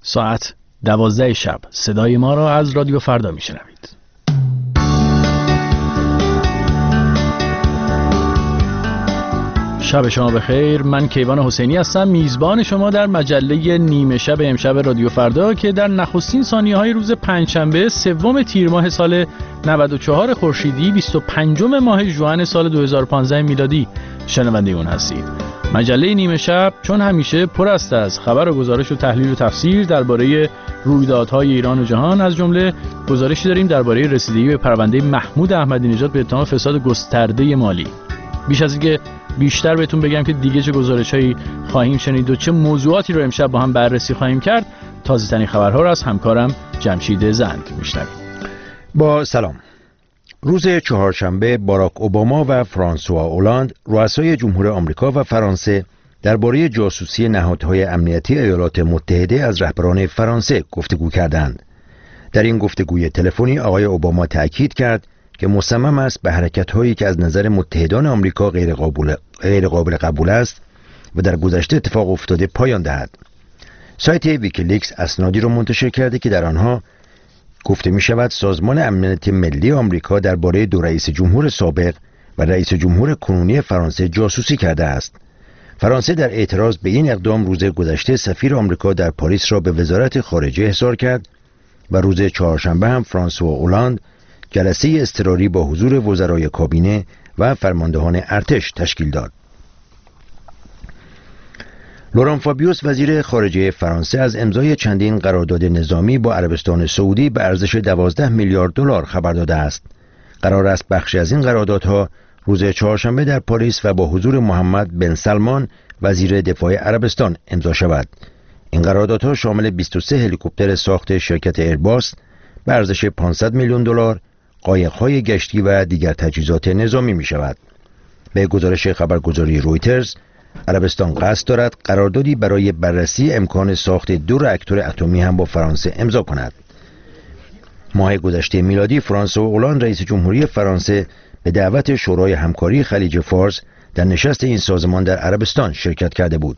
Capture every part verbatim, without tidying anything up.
ساعت دوازده شب صدای ما را از رادیو فردا میشنوید. شب شما بخیر. من کیوان حسینی هستم، میزبان شما در مجله نیمه شب امشب رادیو فردا که در نخستین ثانیه‌های روز پنجشنبه سوم تیر ماه سال نود و چهار خورشیدی بیست و پنجم ماه ژوئن سال دو هزار و پانزده میلادی شنونده اون هستید. مجله نیمه شب چون همیشه پر است از خبر و گزارش و تحلیل و تفسیر درباره رویدادهای ایران و جهان. از جمله گزارشی داریم درباره رسیدگی به پرونده محمود احمدی نژاد به اتهام فساد گسترده مالی. بیش از اینکه بیشتر بهتون بگم که دیگه چه گزارش‌هایی خواهیم شنید و چه موضوعاتی رو امشب با هم بررسی خواهیم کرد، تازه‌ترین خبرها رو از همکارم جمشید زند میشنویم. با سلام. روز چهارشنبه باراک اوباما و فرانسوا اولاند رؤسای جمهور آمریکا و فرانسه درباره جاسوسی نهادهای امنیتی ایالات متحده از رهبران فرانسه گفتگو کردند. در این گفتگوی تلفنی آقای اوباما تأکید کرد که مصمم است به حرکت‌هایی که از نظر متحدان آمریکا غیر قابل غیر قابل قبول است و در گذشته اتفاق افتاده پایان دهد. سایت ویکیلیکس اسنادی را منتشر کرده که در آنها گفته می شود سازمان امنیت ملی آمریکا درباره دو رئیس جمهور سابق و رئیس جمهور کنونی فرانسه جاسوسی کرده است. فرانسه در اعتراض به این اقدام روز گذشته سفیر آمریکا در پاریس را به وزارت خارجه احضار کرد و روز چهارشنبه هم فرانسوا اولاند جلسه اضطراری با حضور وزرای کابینه و فرماندهان ارتش تشکیل داد. لوران فابیوس وزیر خارجه فرانسه از امضای چندین قرارداد نظامی با عربستان سعودی به ارزش دوازده میلیارد دلار خبر داده است. قرار است بخشی از این قراردادها روز چهارشنبه در پاریس و با حضور محمد بن سلمان وزیر دفاع عربستان امضا شود. این قراردادها شامل بیست و سه هلیکوپتر ساخت شرکت ایرباس به ارزش پانصد میلیون دلار، قایق‌های گشتی و دیگر تجهیزات نظامی می شود. به گزارش خبرگزاری رویترز، عربستان قصد دارد قراردادی برای بررسی امکان ساخت دو راکتور اتمی هم با فرانسه امضا کند. ماه گذشته میلادی فرانسوا اولاند رئیس جمهوری فرانسه به دعوت شورای همکاری خلیج فارس در نشست این سازمان در عربستان شرکت کرده بود.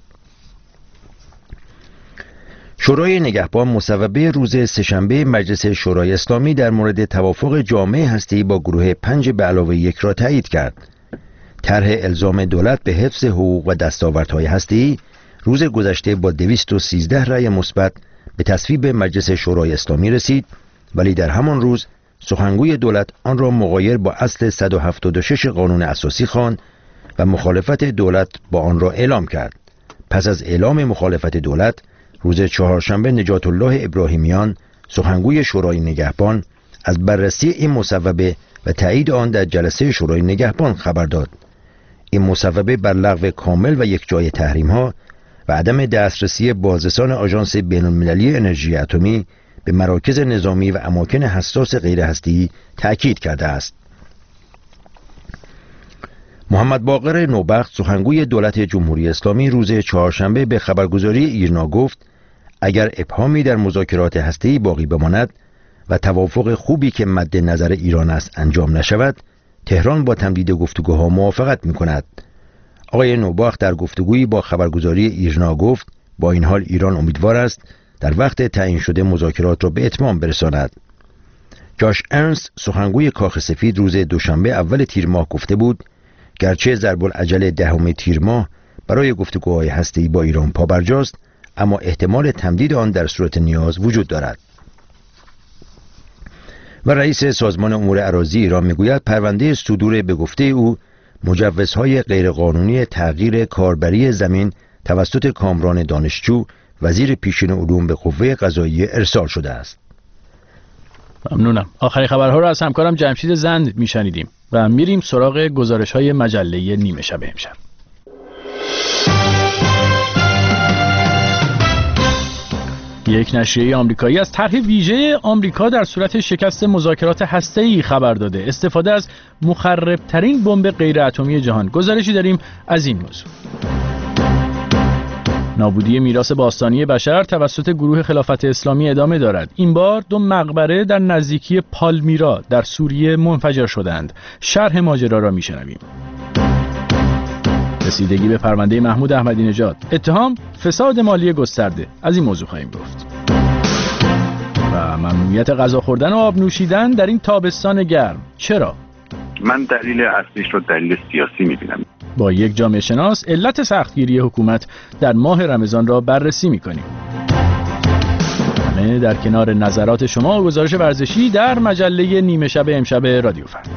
شورای نگهبان مصوبه روز سه‌شنبه مجلس شورای اسلامی در مورد توافق جامع هسته‌ای با گروه پنج به علاوه یک را تایید کرد. طرح الزام دولت به حفظ حقوق و دستاوردهای هسته‌ای روز گذشته با دویست و سیزده رأی مثبت به تصویب مجلس شورای اسلامی رسید، ولی در همان روز سخنگوی دولت آن را مغایر با اصل صد و هفتاد و شش قانون اساسی خواند و مخالفت دولت با آن را اعلام کرد. پس از اعلام مخالفت دولت روز چهارشنبه نجات الله ابراهیمیان سخنگوی شورای نگهبان از بررسی این مصوبه و تایید آن در جلسه شورای نگهبان خبر داد. این مصوبه بر لغو کامل و یکجای تحریم‌ها و عدم دسترسی بازرسان آژانس بین‌المللی انرژی اتمی به مراکز نظامی و اماکن حساس غیر هسته‌ای تأکید کرده است. محمد باقر نوبخت سخنگوی دولت جمهوری اسلامی روز چهارشنبه به خبرگزاری ایرنا گفت اگر ابهامی در مذاکرات هسته‌ای باقی بماند و توافق خوبی که مد نظر ایران است انجام نشود، تهران با تمدید گفتگوها موافقت می‌کند. آقای نوبخت در گفتگویی با خبرگزاری ایرنا گفت با این حال ایران امیدوار است در وقت تعیین شده مذاکرات را به اتمام برساند. جاش ارنست سخنگوی کاخ سفید روز دوشنبه اول تیر ماه گفته بود گرچه ضرب العجل دهم تیر ماه برای گفتگوهای هسته‌ای با ایران پابرجاست، اما احتمال تمدید آن در صورت نیاز وجود دارد. و رئیس سازمان امور اراضی ایران میگوید پرونده صدور به گفته او مجوزهای غیرقانونی تغییر کاربری زمین توسط کامران دانشجو وزیر پیشین علوم به قوه قضاییه ارسال شده است. ممنونم. آخرین خبرها را از همکارم جمشید زند میشنیدیم و میریم سراغ گزارش‌های مجله نیمه شب امشب. یک نشریه آمریکایی از طرح ویژه آمریکا در صورت شکست مذاکرات هسته‌ای خبر داده. استفاده از مخرب‌ترین بمب غیر اتمی جهان. گزارشی داریم از این موضوع. نابودی میراث باستانی بشر توسط گروه خلافت اسلامی ادامه دارد. این بار دو مقبره در نزدیکی پالمیرا در سوریه منفجر شدند. شرح ماجرا را میشنویم. رسیدگی به پرونده محمود احمدی نژاد، اتهام فساد مالی گسترده. از این موضوع خواهیم گفت. و ممنوعیت غذا خوردن و آب نوشیدن در این تابستان گرم. چرا؟ من دلیل اصلیش رو دلیل سیاسی می‌بینم. با یک جامعه شناس علت سختگیری حکومت در ماه رمضان را بررسی می‌کنیم. همه در کنار نظرات شما و گزارش ورزشی در مجله نیمه شب امشب رادیو فردا.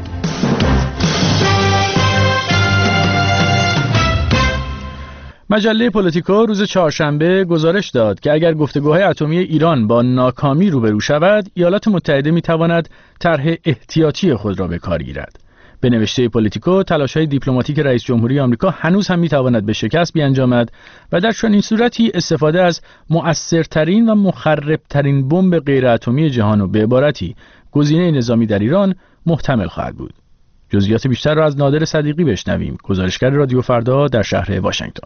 مجله پولیتیکو روز چهارشنبه گزارش داد که اگر گفتگوهای اتمی ایران با ناکامی روبرو شود، ایالات متحده می‌تواند طرح احتیاطی خود را به کار گیرد. به نوشته پولیتیکو، تلاش‌های دیپلماتیک رئیس جمهوری آمریکا هنوز هم می‌تواند به شکست بیانجامد و در چنین صورتی استفاده از مؤثرترین و مخربترین بمب غیراتمی جهان و به عبارتی گزینه نظامی در ایران محتمل خواهد بود. جزئیات بیشتر را از نادر صدیقی بشنویم، گزارشگر رادیو فردا در شهر واشنگتن.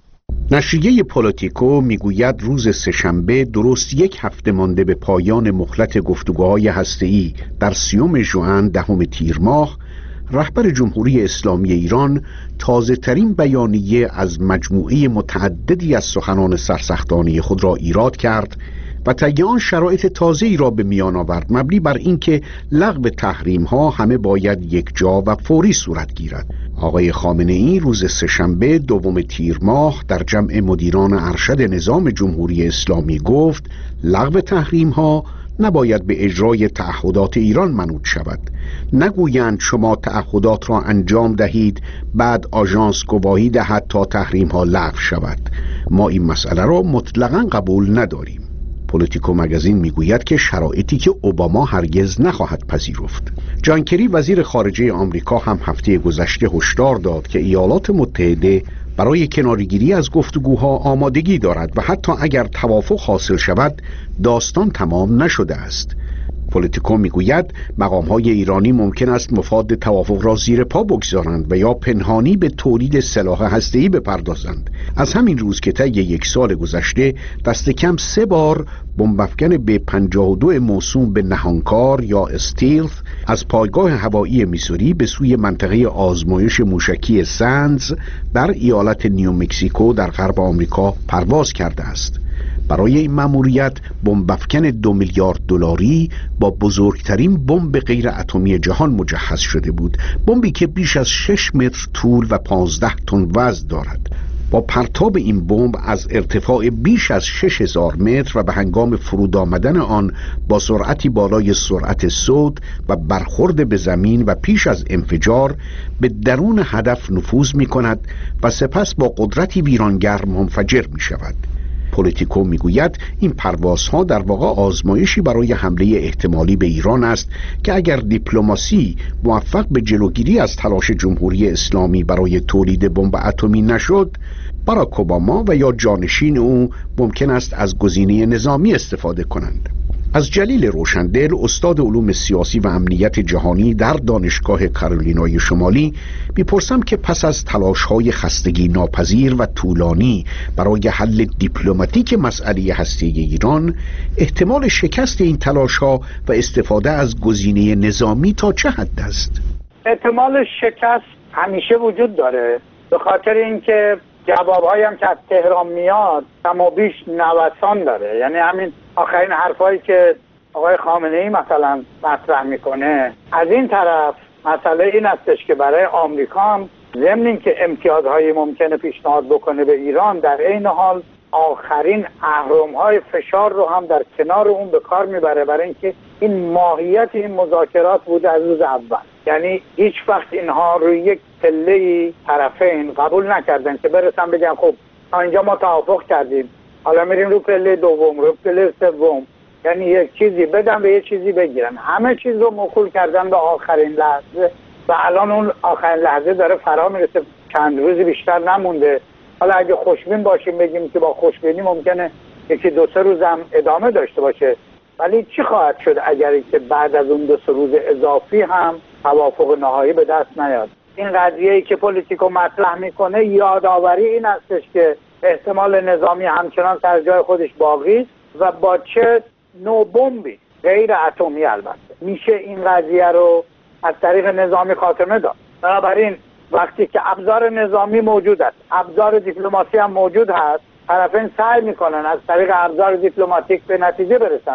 نشریه پولیتیکو میگوید روز سه‌شنبه درست یک هفته مانده به پایان مهلت گفتگوهای هسته‌ای در سیوم ژوئن دهم تیر ماه، رهبر جمهوری اسلامی ایران تازه ترین بیانیه از مجموعه متعددی از سخنان سرسختانه خود را ایراد کرد و طی آن شرایط تازه‌ای را به میان آورد مبنی بر اینکه لغو تحریم‌ها همه باید یک جا و فوری صورت گیرد. آقای خامنه‌ای روز سه‌شنبه دوم تیر ماه در جمع مدیران ارشد نظام جمهوری اسلامی گفت لغو تحریم‌ها نباید به اجرای تعهدات ایران منوط شود. نگویند شما تعهدات را انجام دهید بعد آژانس گواهی دهد تا تحریم‌ها لغو شود. ما این مسئله را مطلقاً قبول نداریم. پولیتیکو مگزین میگوید که شرایطی که اوباما هرگز نخواهد پذیرفت. جان کری وزیر خارجه آمریکا هم هفته گذشته هشدار داد که ایالات متحده برای کناره‌گیری از گفتگوها آمادگی دارد و حتی اگر توافق حاصل شود داستان تمام نشده است. پولیتیکو میگوید مقام‌های ایرانی ممکن است مفاد توافق را زیر پا بگذارند و یا پنهانی به تولید سلاح هسته‌ای بپردازند. از همین روز که طی یک سال گذشته دست کم سه بار بمب افکن به پنجاه و دو موسوم به نهانکار یا استیلث از پایگاه هوایی میسوری به سوی منطقه آزمایش موشکی سندز در ایالت نیومکزیکو در غرب آمریکا پرواز کرده است. برای این مأموریت بمب افکن دو میلیارد دلاری با بزرگترین بمب غیر اتمی جهان مجهز شده بود، بمبی که بیش از شش متر طول و پانزده تن وزن دارد. با پرتاب این بمب از ارتفاع بیش از شش هزار متر و به هنگام فرود آمدن آن با سرعتی بالای سرعت صوت و برخورد به زمین و پیش از انفجار به درون هدف نفوذ می کند و سپس با قدرتی ویرانگر منفجر می شود. پولیتیکو میگوید این پروازها در واقع آزمایشی برای حمله احتمالی به ایران است که اگر دیپلماسی موفق به جلوگیری از تلاش جمهوری اسلامی برای تولید بمب اتمی نشد، باراک اوباما و یا جانشین او ممکن است از گزینه نظامی استفاده کنند. از جلیل روشندل، استاد علوم سیاسی و امنیت جهانی در دانشگاه کارولینای شمالی، میپرسم که پس از تلاش‌های خستگی ناپذیر و طولانی برای حل دیپلماتیک مسئله هسته‌ای ایران، احتمال شکست این تلاش‌ها و استفاده از گزینه نظامی تا چه حد است؟ احتمال شکست همیشه وجود داره، به خاطر اینکه جوابهایی هم که از تهران میاد کم و بیش نوسان داره. یعنی همین آخرین حرفایی که آقای خامنه‌ای مثلا مطرح میکنه، از این طرف مسئله این استش که برای آمریکا هم ضمن اینکه امتیازهای ممکنه پیشنهاد بکنه به ایران، در عین حال آخرین اهرم‌های فشار رو هم در کنار اون به کار میبره، برای اینکه این ماهیت این مذاکرات بوده از روز اول. یعنی هیچ وقت اینها روی یک پله طرفین قبول نکردن که برسن بگن خب تا اینجا ما توافق کردیم، حالا میریم رو پله دوم، رو پله سوم. یعنی یک چیزی بدن به یک چیزی بگیرن. همه چیز رو موکول کردن به آخرین لحظه و الان اون آخرین لحظه داره فرا میرسه، چند روزی بیشتر نمونده. حالا اگه خوشبین باشیم بگیم که با خوشبینی ممکنه یکی دو سه روز هم ادامه داشته باشه، ولی چی خواهد شد اگر که بعد از اون دو سه روز اضافی هم توافق نهایی به دست نیاد؟ این قضیه‌ای که پولیتیکو مطرح میکنه یادآوری این هستش که احتمال نظامی همچنان سر جای خودش باقی است و با چه نوع بمبی، غیر اتمی البته، میشه این قضیه رو از طریق نظامی خاتمه داد. بنابراین وقتی که ابزار نظامی موجود است، ابزار دیپلماسی هم موجود هست، طرفین سعی میکنن از طریق ابزار دیپلماتیک به نتیجه برسن.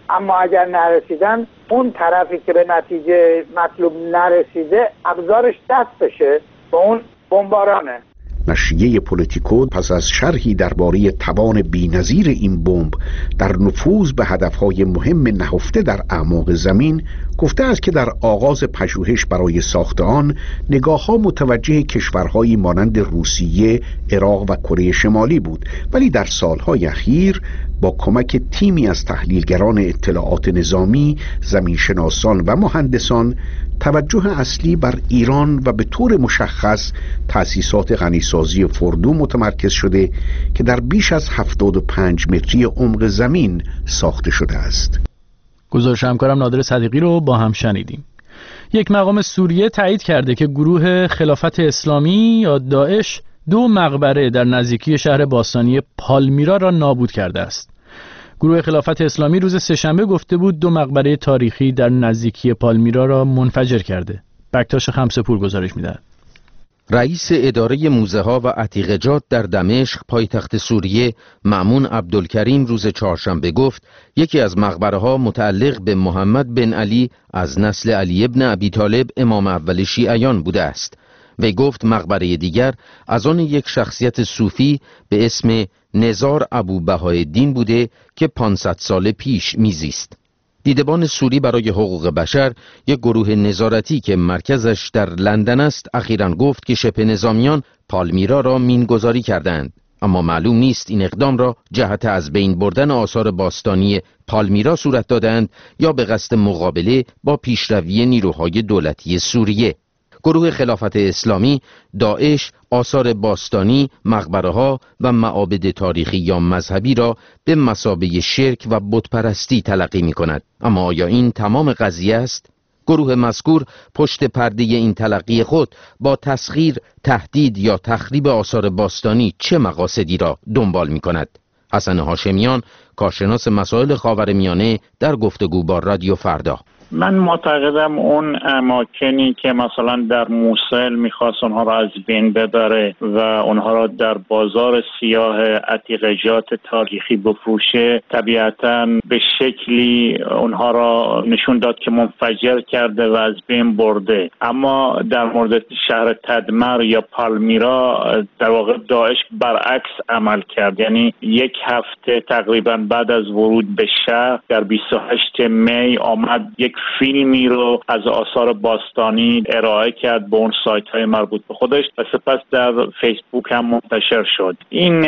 اما اگر نرسیدن اون طرفی که به نتیجه مطلوب نرسیده ابزارش دست بشه با اون بمبارانه. نشریه پولیتیکو پس از شرحی درباره توان بی‌نظیر این بمب در نفوذ به هدفهای مهم نهفته در اعماق زمین گفته است که در آغاز پژوهش برای ساخت آن نگاه‌ها متوجه کشورهایی مانند روسیه، عراق و کره شمالی بود، ولی در سالهای اخیر با کمک تیمی از تحلیلگران اطلاعات نظامی، زمینشناسان و مهندسان توجه اصلی بر ایران و به طور مشخص تأسیسات غنیسازی فردو متمرکز شده که در بیش از هفتاد و پنج متری عمق زمین ساخته شده است. گزارش همکارم نادر صدیقی رو با هم شنیدیم. یک مقام سوریه تایید کرده که گروه خلافت اسلامی یا داعش دو مقبره در نزدیکی شهر باستانی پالمیرا را نابود کرده است. گروه خلافت اسلامی روز سه‌شنبه گفته بود دو مقبره تاریخی در نزدیکی پالمیرا را منفجر کرده. بکتاش خمسه‌پور گزارش می‌دهد. رئیس اداره موزه‌ها و عتیقه‌جات در دمشق پایتخت سوریه مأمون عبدالکریم روز چهارشنبه گفت یکی از مقبره‌ها متعلق به محمد بن علی از نسل علی ابن ابی طالب امام اول شیعیان بوده است. وی گفت مقبره دیگر از آن یک شخصیت صوفی به اسم نزار ابو بهاءالدین بوده که پانصد سال پیش میزیست. دیدبان سوری برای حقوق بشر، یک گروه نظارتی که مرکزش در لندن است، اخیراً گفت که شبه نظامیان پالمیرا را مینگذاری کردند، اما معلوم نیست این اقدام را جهت از بین بردن آثار باستانی پالمیرا صورت دادند یا به قصد مقابله با پیشروی نیروهای دولتی سوریه. گروه خلافت اسلامی داعش آثار باستانی، مقبره‌ها و معابد تاریخی یا مذهبی را به مثابه شرک و بتپرستی تلقی می‌کند. اما آیا این تمام قضیه است؟ گروه مذکور پشت پرده این تلقی خود با تسخیر، تهدید یا تخریب آثار باستانی چه مقاصدی را دنبال می‌کند؟ حسن هاشمیان، کارشناس مسائل خاورمیانه، در گفتگو با رادیو فردا: من معتقدم اون اماکنی که مثلا در موصل میخواست اونها را از بین ببره و اونها را در بازار سیاه عتیقه‌جات تاریخی بفروشه، طبیعتاً به شکلی اونها را نشون داد که منفجر کرده و از بین برده. اما در مورد شهر تدمر یا پالمیرا در واقع داعش برعکس عمل کرد. یعنی یک هفته تقریباً بعد از ورود به شهر در بیست و هشتم می آمد یک فیلمی رو از آثار باستانی ارائه کرد به اون سایت های مربوط به خودش و سپس در فیسبوک هم منتشر شد. این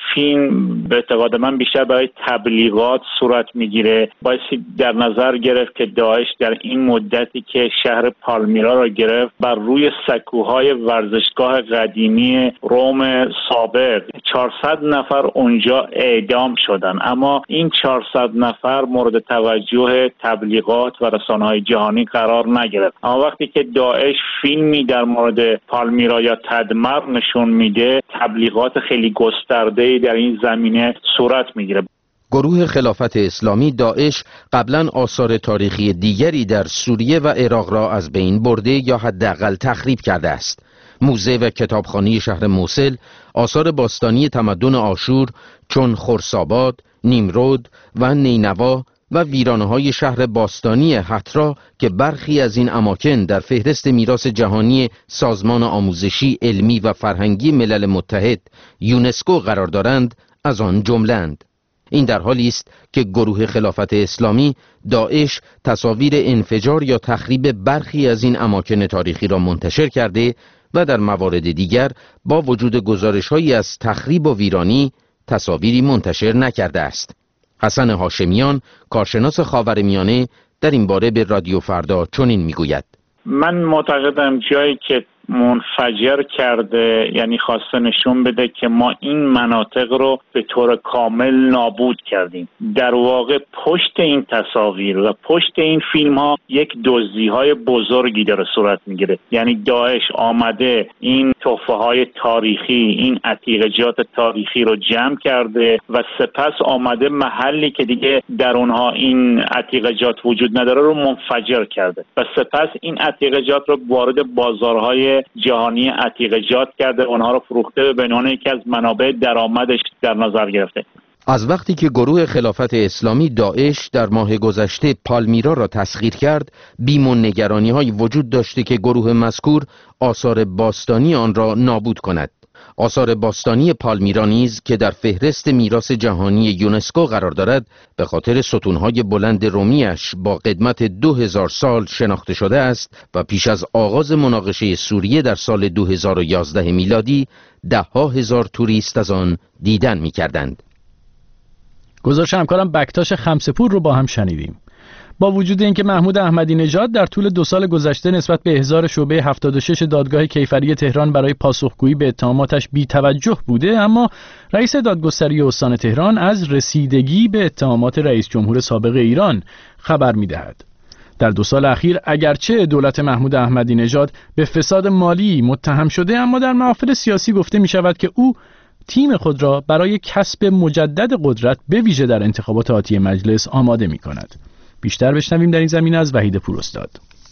فیلم به اعتقاد من بیشتر برای تبلیغات صورت میگیره. بایستی در نظر گرفت که داعش در این مدتی که شهر پالمیرا را گرفت بر روی سکوهای ورزشگاه قدیمی روم سابق چهارصد نفر اونجا اعدام شدن، اما این چهارصد نفر مورد توجه تبلیغات و رسانه‌های جهانی قرار نگرفت. اما وقتی که داعش فیلمی در مورد پالمیرا یا تدمر نشون میده، تبلیغات خیلی گسترده‌ای در این زمینه صورت میگیره. گروه خلافت اسلامی داعش قبلا آثار تاریخی دیگری در سوریه و عراق را از بین برده یا حداقل تخریب کرده است. موزه و کتابخانه شهر موصل، آثار باستانی تمدن آشور چون خرساباد، نیمرود و نینوا و ویرانه‌های شهر باستانی حترا که برخی از این اماکن در فهرست میراث جهانی سازمان آموزشی، علمی و فرهنگی ملل متحد یونسکو قرار دارند از آن جمله‌اند. این در حالی است که گروه خلافت اسلامی داعش تصاویر انفجار یا تخریب برخی از این اماکن تاریخی را منتشر کرده و در موارد دیگر با وجود گزارش‌هایی از تخریب و ویرانی تصاویری منتشر نکرده است. حسن هاشمیان، کارشناس خاورمیانه، در این باره به رادیو فردا چنین میگوید: من معتقدم جایی که منفجر کرده یعنی خواسته نشون بده که ما این مناطق رو به طور کامل نابود کردیم. در واقع پشت این تصاویر و پشت این فیلم ها یک دزدی های بزرگی داره صورت میگیره. یعنی داعش آمده این تحفه های تاریخی، این عتیقه‌جات تاریخی رو جمع کرده و سپس آمده محلی که دیگه در اونها این عتیقه‌جات وجود نداره رو منفجر کرده و سپس این عتیقه‌جات رو وارد بازارهای جهانی عتیقه‌جات کرده، اونها رو فروخته به عنوان یکی از منابع درآمدش در نظر گرفته. از وقتی که گروه خلافت اسلامی داعش در ماه گذشته پالمیرا را تسخیر کرد، بیم و نگرانی‌های وجود داشته که گروه مذکور آثار باستانی آن را نابود کند. آثار باستانی پالمیرا نیز که در فهرست میراث جهانی یونسکو قرار دارد، به خاطر ستونهای بلند رومیش با قدمت دو هزار سال شناخته شده است و پیش از آغاز مناقشه سوریه در سال دو هزار و یازده میلادی ده ها هزار توریست از آن دیدن می کردند. گزارش همکارم بکتاش خمسپور رو با هم شنیدیم. با وجود اینکه محمود احمدی نژاد در طول دو سال گذشته نسبت به احضار شعبه هفتاد و شش دادگاه کیفری تهران برای پاسخگویی به اتهاماتش بی‌توجه بوده، اما رئیس دادگستری استان تهران از رسیدگی به اتهامات رئیس جمهور سابق ایران خبر می‌دهد. در دو سال اخیر اگرچه دولت محمود احمدی نژاد به فساد مالی متهم شده، اما در محافل سیاسی گفته می‌شود که او تیم خود را برای کسب مجدد قدرت به ویژه در انتخابات آتی مجلس آماده می‌کند. بیشتر بشنویم در این زمینه از وحید پوراستاد.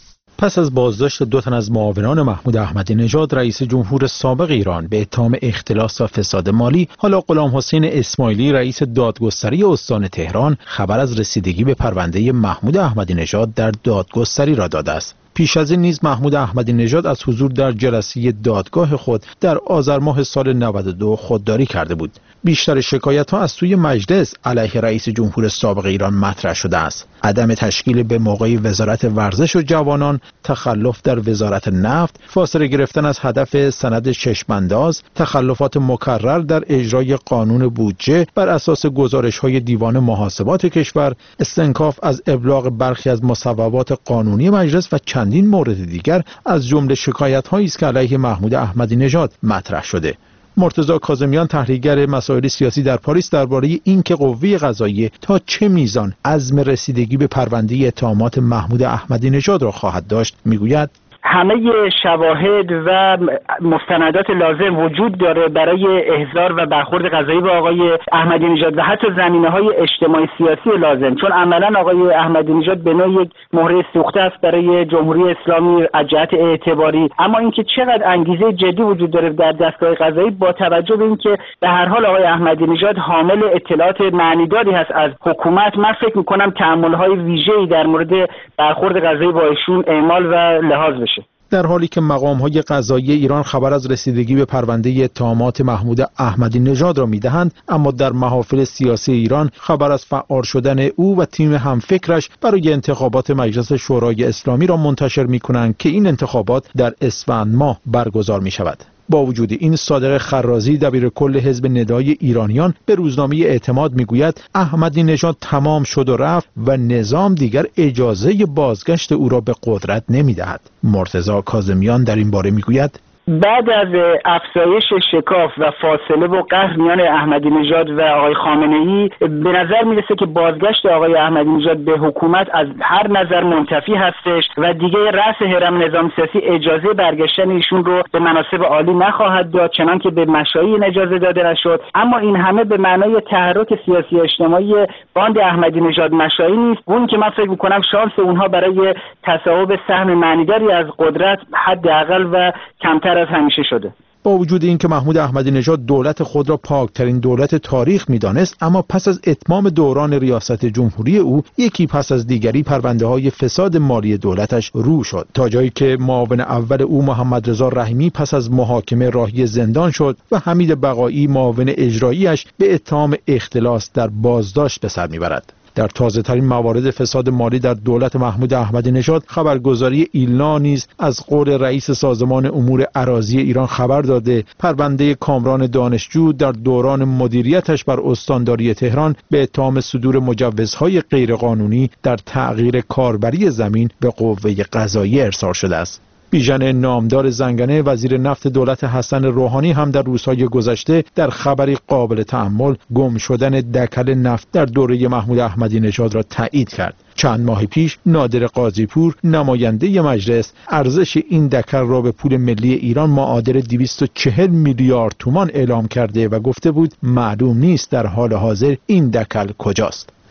پس از بازداشت دو تن از معاونان محمود احمدی نژاد رئیس جمهور سابق ایران به اتهام اختلاس و فساد مالی، حالا غلام حسین اسماعیلی رئیس دادگستری استان تهران خبر از رسیدگی به پرونده محمود احمدی نژاد در دادگستری را داده است. پیش از این نیز محمود احمدی نژاد از حضور در جلسه دادگاه خود در آذر ماه سال نود و دو خودداری کرده بود. بیشتر شکایت‌ها از سوی مجلس علیه رئیس جمهور سابق ایران مطرح شده است. عدم تشکیل به موقع وزارت ورزش و جوانان، تخلف در وزارت نفت، فاصله گرفتن از هدف سند چشم‌انداز، تخلفات مکرر در اجرای قانون بودجه بر اساس گزارش‌های دیوان محاسبات کشور، استنکاف از ابلاغ برخی از مصوبات قانونی مجلس و چندین مورد دیگر از جمله شکایت‌هایی است که علیه محمود احمدی نژاد مطرح شده. مرتضی کاظمیان تحلیلگر مسائل سیاسی در پاریس درباره اینکه قوه قضاییه تا چه میزان عزم رسیدگی به پرونده اتهامات محمود احمدی نژاد را خواهد داشت میگوید: همه شواهد و مستندات لازم وجود داره برای احضار و برخورد قضایی با آقای احمدی نژاد و حتی زمینه‌های اجتماعی سیاسی لازم، چون عملاً آقای احمدی نژاد به نوعی یک مهره سوخته است برای جمهوری اسلامی از جهت اعتباری. اما اینکه چقدر انگیزه جدی وجود داره در دستگاه قضایی با توجه به اینکه به هر حال آقای احمدی نژاد حامل اطلاعات معنیداری هست از حکومت، من فکر می‌کنم تأمل‌های ویژه‌ای در مورد برخورد قضایی با ایشون اعمال و لحاظ بشه. در حالی که مقام‌های قضایی ایران خبر از رسیدگی به پرونده اتهامات محمود احمدی نژاد را می‌دهند، اما در محافل سیاسی ایران خبر از فعال شدن او و تیم همفکرش برای انتخابات مجلس شورای اسلامی را منتشر می‌کنند که این انتخابات در اسفند ماه برگزار می‌شود. با وجود این، صادق خرازی دبیر کل حزب ندای ایرانیان به روزنامه اعتماد میگوید احمدی نژاد تمام شد و رفت و نظام دیگر اجازه بازگشت او را به قدرت نمیدهد. مرتضی کاظمیان در این باره میگوید: بعد از افزایش شکاف و فاصله و قهر میان احمدی نژاد و آقای خامنه‌ای، به نظر میرسه که بازگشت آقای احمدی نژاد به حکومت از هر نظر منتفی هستش و دیگه رأس هرم نظام سیاسی اجازه برگشتن ایشون رو به مناصب عالی نخواهد داد، چنان که به مشایخ اجازه داده نشد. اما این همه به معنای تحرک سیاسی اجتماعی باند احمدی نژاد مشایخ نیست. اون که من فکر می‌کنم شانس اونها برای تصاحب سهم معنیداری از قدرت حداقل و کمتر از همیشه شده. با وجود اینکه محمود احمدی نژاد دولت خود را پاکترین دولت تاریخ می‌دانست، اما پس از اتمام دوران ریاست جمهوری او یکی پس از دیگری پرونده‌های فساد مالی دولتش رو شد، تا جایی که معاون اول او محمد رضا رحیمی پس از محاکمه راهی زندان شد و حمید بقایی معاون اجراییش به اتهام اختلاس در بازداشت به سر می‌برد. در تازه ترین موارد فساد مالی در دولت محمود احمدی نژاد خبرگزاری ایلنا نیز از قول رئیس سازمان امور اراضی ایران خبر داده پرونده کامران دانشجو در دوران مدیریتش بر استانداری تهران به اتهام صدور مجوزهای غیرقانونی در تغییر کاربری زمین به قوه قضاییه ارسال شده است. بیژن نامدار زنگنه وزیر نفت دولت حسن روحانی هم در روزهای گذشته در خبری قابل تأمل گم شدن دکل نفت در دوره محمود احمدی نژاد را تایید کرد. چند ماه پیش نادر قاضی‌پور نماینده مجلس ارزش این دکل را به پول ملی ایران معادل دویست و چهل میلیارد تومان اعلام کرده و گفته بود معلوم نیست در حال حاضر این دکل کجاست.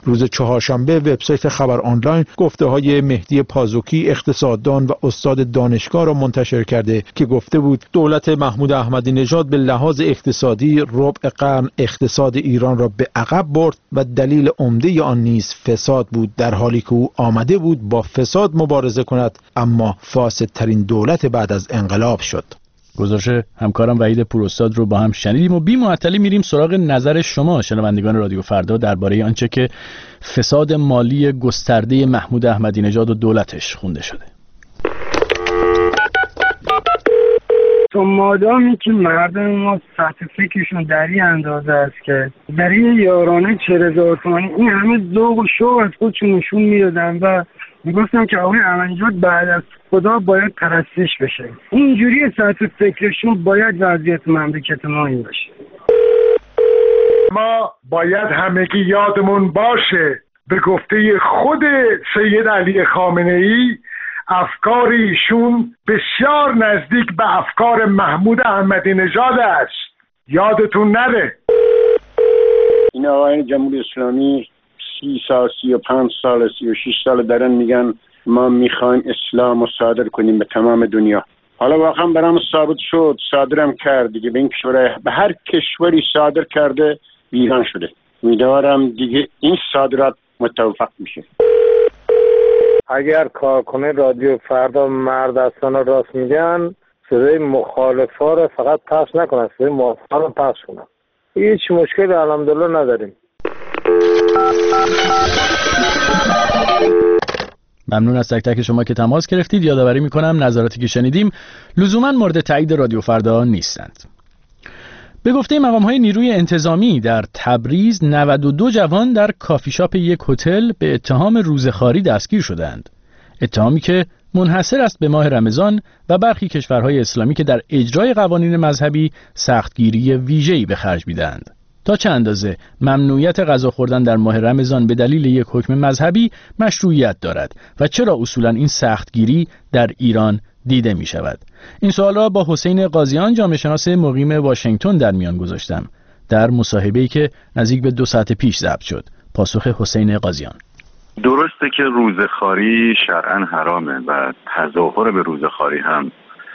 روز چهارشنبه وبسایت خبر آنلاین گفته‌های مهدی پازوکی اقتصاددان و استاد دانشگاه را منتشر کرده که گفته بود دولت محمود احمدی نژاد به لحاظ اقتصادی ربع قرن اقتصاد ایران را به عقب برد و دلیل عمده آن نیز فساد بود، در حالی که او آمده بود با فساد مبارزه کند اما فاسدترین دولت بعد از انقلاب شد. گزارش همکارم وحید پوراستاد رو با هم شنیدیم و بی معطلی میریم سراغ نظر شما شنوندگان رادیو فردا درباره آنچه که فساد مالی گسترده محمود احمدی نژاد و دولتش خونده شده. تو مادامی که مردم ما سطح فکرشون در این اندازه است که در این یارانه چهل هزار تومانی این همه ذوق و شوق از خودشون نشون میدادن و میگفتن که آقای احمدی نژاد بعد از خدا باید پرستش بشه. اینجوری سطح فکرشون باید وضعیت مملکت ما این باشه. ما باید همگی یادمون باشه به گفته خود سید علی خامنه‌ای افکار ایشون بسیار نزدیک به افکار محمود احمدی نژاد است. یادتون نره. این آقایان جمهوری اسلامی سی سال سی و پنج سال سی و شش سال دارن میگن ما میخوایم اسلام رو صادر کنیم به تمام دنیا. حالا واقعا برام ثابت شد، صادرم کرد دیگه. به این کشور به هر کشوری صادر کرده ایران شده. امیدوارم دیگه این صادرات متوفق میشه. اگر کارکنه رادیو فردا مردستان راست میگن صدای مخالفا رو فقط پخش نکنن، صدای موافقا رو پخش کنن. هیچ مشکلی الحمدلله نداریم. ممنون از تک تک شما که تماس گرفتید. یادآوری میکنم نظراتی که شنیدیم لزوما مورد تایید رادیو فردا نیستند. به گفته مقام‌های نیروی انتظامی در تبریز نود و دو جوان در کافی شاپ یک هتل به اتهام روزخواری دستگیر شدند. اتهامی که منحصر است به ماه رمضان و برخی کشورهای اسلامی که در اجرای قوانین مذهبی سختگیری ویژه‌ای به خرج می‌دهند. تا چه اندازه ممنوعیت غذا خوردن در ماه رمضان به دلیل یک حکم مذهبی مشروعیت دارد و چرا اصولاً این سختگیری در ایران دیده می شود؟ این سوال را با حسین قاضیان جامعه شناس مقیم واشنگتن در میان گذاشتم در مصاحبه‌ای که نزدیک به دو ساعت پیش ضبط شد. پاسخ حسین قاضیان: درسته که روزخواری شرعاً حرامه و تظاهر به روزخواری هم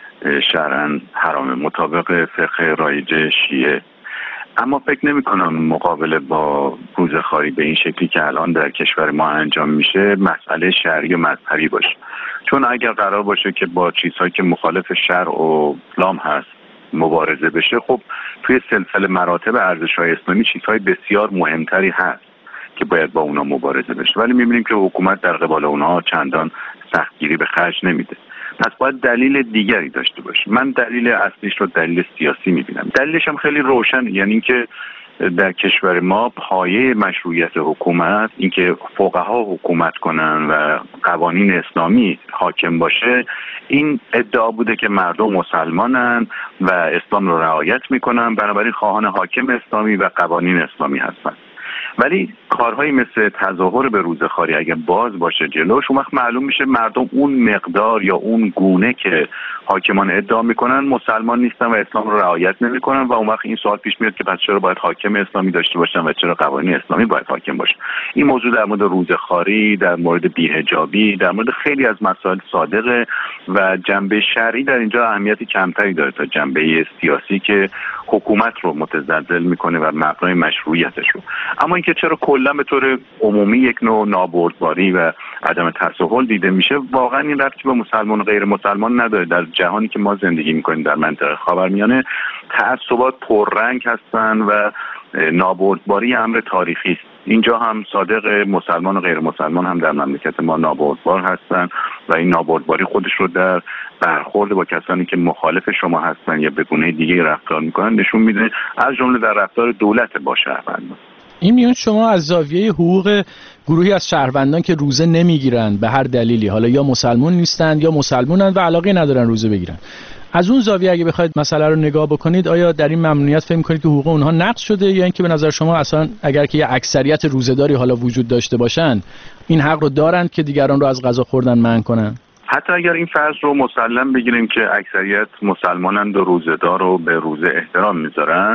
شرعاً حرامه مطابق فقه رایج شیعه، اما فکر نمی کنم مقابله با روزخواری به این شکلی که الان در کشور ما انجام میشه مسئله شرعی و مذهبی باشه. چون اگر قرار باشه که با چیزهایی که مخالف شرع و اسلام هست مبارزه بشه، خب توی سلسله مراتب ارزش‌های اسلامی چیزهای بسیار مهمتری هست که باید با اونا مبارزه بشه، ولی می‌بینیم که حکومت در قبال اونها چندان سختگیری به خرج نمیده. پس باید دلیل دیگری داشته باشه. من دلیل اصلیش رو دلیل سیاسی می‌بینم. دلیلش هم خیلی روشن، یعنی اینکه در کشور ما پایه مشروعیت حکومت، اینکه فقها حکومت کنن و قوانین اسلامی حاکم باشه، این ادعا بوده که مردم مسلمانن و اسلام رو رعایت میکنن، بنابراین خواهان حاکم اسلامی و قوانین اسلامی هستن. ولی کارهایی مثل تظاهر به روزخواری اگه باز باشه جلوش، اون وقت معلوم میشه مردم اون مقدار یا اون گونه که حاکمان ادعا میکنن مسلمان نیستن و اسلام رو رعایت نمیکنن و اون وقت این سوال پیش میاد که پس چرا باید حاکم اسلامی داشته باشن و چرا قوانین اسلامی باید حاکم باشه. این موضوع در مورد روزخواری، در مورد بی‌حجابی، در مورد خیلی از مسائل صادقه و جنبه شرعی در اینجا اهمیتی کمتری داره تا جنبه سیاسی که حکومت رو متزلزل میکنه و مبنای مشروعیتش رو. اما اینکه چرا کلا به طور عمومی یک نوع نابردباری و عدم تساهل دیده میشه، واقعا این ربطی به مسلمان و غیر مسلمان نداره. در جهانی که ما زندگی میکنیم در منطقه خاورمیانه تعصبات پررنگ هستن و نابردباری امر تاریخی است. اینجا هم صادق مسلمان و غیر مسلمان هم در مملکت ما نابردبار هستن و این نابردباری خودش رو در برخورد با کسانی که مخالف شما هستن یا به گونه دیگه رفتار میکنن نشون میده، از جمله در رفتار دولت با شهروندان. این میون شما از زاویه حقوق گروهی از شهروندان که روزه نمیگیرند به هر دلیلی، حالا یا مسلمان نیستند یا مسلمانند و علاقه ندارن روزه بگیرن، از اون زاویه اگه بخواید مسئله رو نگاه بکنید، آیا در این ممنوعیت فکر می‌کنید که حقوق اونها نقض شده یا اینکه به نظر شما اصلا اگر که یه اکثریت روزه‌داری حالا وجود داشته باشن این حق رو دارند که دیگران رو از غذا خوردن منع کنن؟ حتی اگر این فرض رو مسلم بگیریم که اکثریت مسلمانند و روزه‌دار رو به روزه احترام میذارن،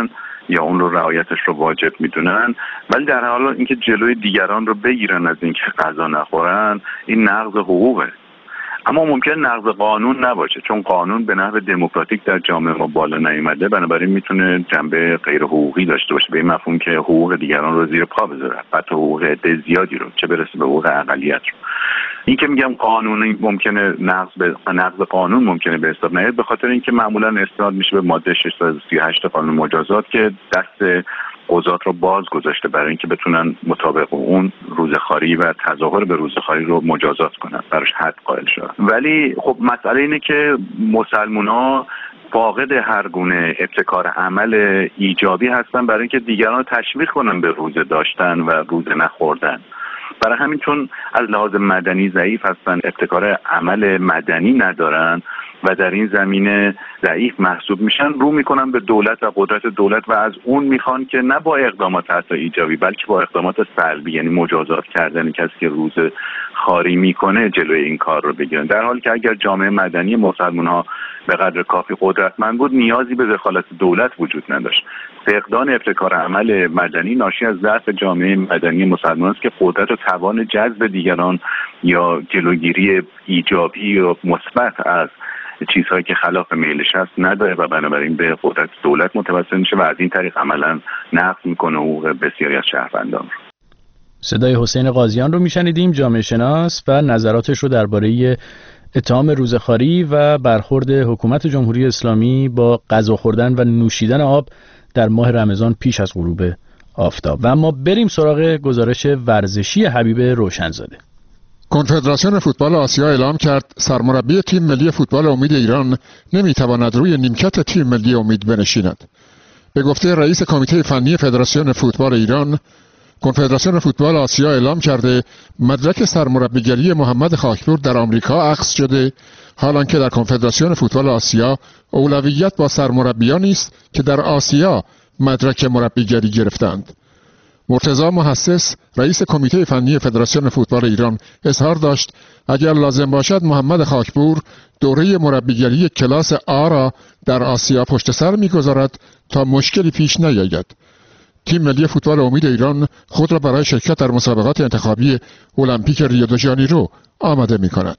یا اون رو رعایتش رو واجب میدونن، ولی در حال اینکه جلوی دیگران رو بگیرن از اینکه غذا نخورن، این نقض حقوقه. اما ممکن نقض قانون نباشه، چون قانون به نحو دموکراتیک در جامعه ما بالا نیامده، بنابراین میتونه جنبه غیر حقوقی داشته باشه، به این مفهوم که حقوق دیگران رو زیر پا بذاره، حتی حقوق عده زیادی رو، چه برسه به حقوق اقلیت رو. این که میگم قانونی ممکنه نقض به نقض قانون ممکنه به حساب نیاد، به خاطر اینکه معمولا استناد میشه به ماده ششصد و سی و هشت قانون مجازات که دست قضات رو باز گذاشته برای اینکه بتونن مطابق اون روزخواری و تظاهر به روزخواری رو مجازات کنن، براش حد قائل شدن. ولی خب مسئله اینه که مسلمان‌ها فاقد هر گونه ابتکار عمل ایجابی هستن برای اینکه دیگران رو تشویق کنن به روزه داشتن و روزه نخوردن. برای همین چون از لحاظ مدنی ضعیف هستن، ابتکار عمل مدنی ندارن و در این زمینه ضعیف محسوب میشن، رو میکنن به دولت و قدرت دولت و از اون میخوان که نه با اقدامات حتی ایجابی بلکه با اقدامات سلبی، یعنی مجازات کردن کسی که روزه خواری میکنه، جلوی این کار رو بگیرن. در حالی که اگر جامعه مدنی مسلمان ها به قدر کافی قدرتمند بود، نیازی به دخالت دولت وجود نداشت. فقدان ابتکار عمل مدنی ناشی از ضعف جامعه مدنی مسلمان است که قدرت و توان جذب دیگران یا جلوگیری ایجابی و مثبت از چیزهایی که خلاف میلش هست نداره و بنابراین به قدرت دولت متوسل میشه و از این طریق عملا نقض میکنه حقوق بسیاری از شهروندان. صدای حسین قاضیان رو میشنیدیم، جامعه شناس، و نظراتش رو درباره اتهام روزخواری و برخورد حکومت جمهوری اسلامی با غذا خوردن و نوشیدن آب در ماه رمضان پیش از غروب آفتاب. و اما بریم سراغ گزارش ورزشی حبیب روشنزاده. کنفدراسیون فوتبال آسیا اعلام کرد سرمربی تیم ملی فوتبال امید ایران نمیتواند روی نیمکت تیم ملی امید بنشیند. به گفته رئیس کمیته فنی فدراسیون فوتبال ایران، کنفدراسیون فوتبال آسیا اعلام کرده مدرک سرمربیگری محمد خاکپور در آمریکا اخذ شده، حالانکه در کنفدراسیون فوتبال آسیا اولویت با سرمربیانی است که در آسیا مدرک مربیگری گرفتند. مرتضی محسس رئیس کمیته فنی فدراسیون فوتبال ایران اظهار داشت اگر لازم باشد محمد خاکپور دوره مربیگری کلاس آ را در آسیا پشت سر می‌گذارد تا مشکلی پیش نیاید. تیم ملی فوتبال امید ایران خود را برای شرکت در مسابقات انتخابی المپیک ریو دو ژانیرو آماده می‌کند.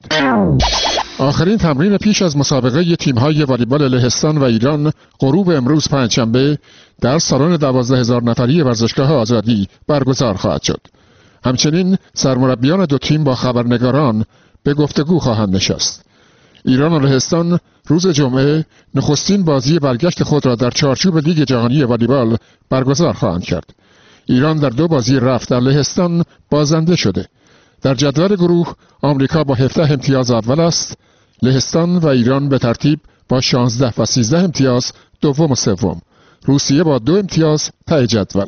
آخرین تمرین پیش از مسابقه تیم‌های والیبال لهستان و ایران غروب امروز پنجشنبه در سالن دوازده هزار نفری ورزشگاه آزادی برگزار خواهد شد. همچنین سرمربیان دو تیم با خبرنگاران به گفتگو خواهند نشست. ایران و لهستان روز جمعه نخستین بازی برگشت خود را در چارچوب لیگ جهانی والیبال برگزار خواهند کرد. ایران در دو بازی رفت در لهستان بازنده شده. در جدول گروه آمریکا با هفده امتیاز اول است، لهستان و ایران به ترتیب با شانزده و سیزده امتیاز دوم و سوم، روسیه با دو امتیاز ته جدول.